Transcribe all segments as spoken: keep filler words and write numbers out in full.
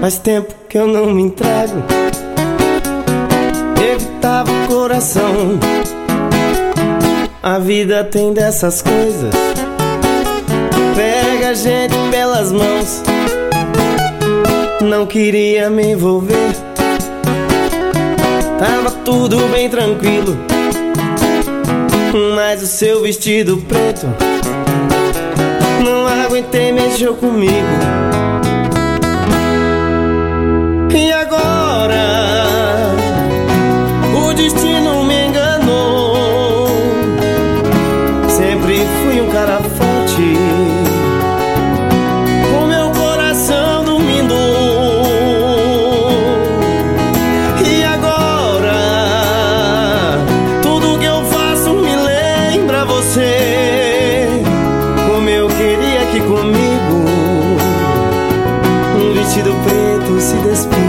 Faz tempo que eu não me entrego, evitava o coração. A vida tem dessas coisas, pega a gente pelas mãos. Não queria me envolver, tava tudo bem tranquilo, mas o seu vestido preto não aguentei, mexeu comigo. E agora o destino me enganou. Sempre fui um cara forte, com meu coração dormindo. E agora tudo que eu faço me lembra você. Como eu queria aqui comigo um vestido preto se despindo.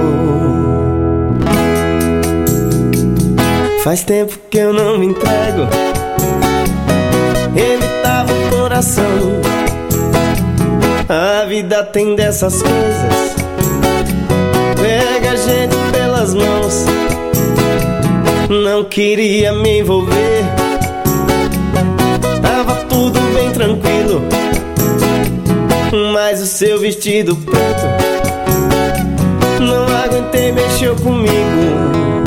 Faz tempo que eu não me entrego, evitava o coração. A vida tem dessas coisas, pega a gente pelas mãos. Não queria me envolver, tava tudo bem tranquilo, mas o seu vestido preto não aguentei, mexeu comigo.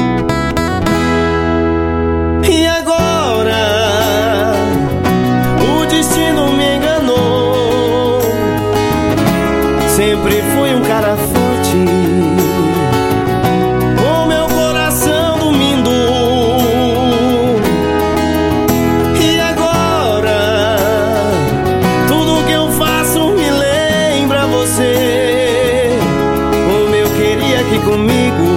E agora o destino me enganou. Sempre fui um cara forte, com meu coração dormindo. E agora tudo que eu faço me lembra você. Como eu queria aqui comigo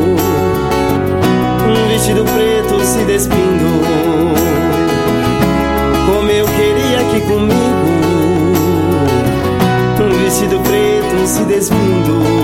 um vestido preto se despindo. Como eu queria aqui comigo um vestido preto se despindo.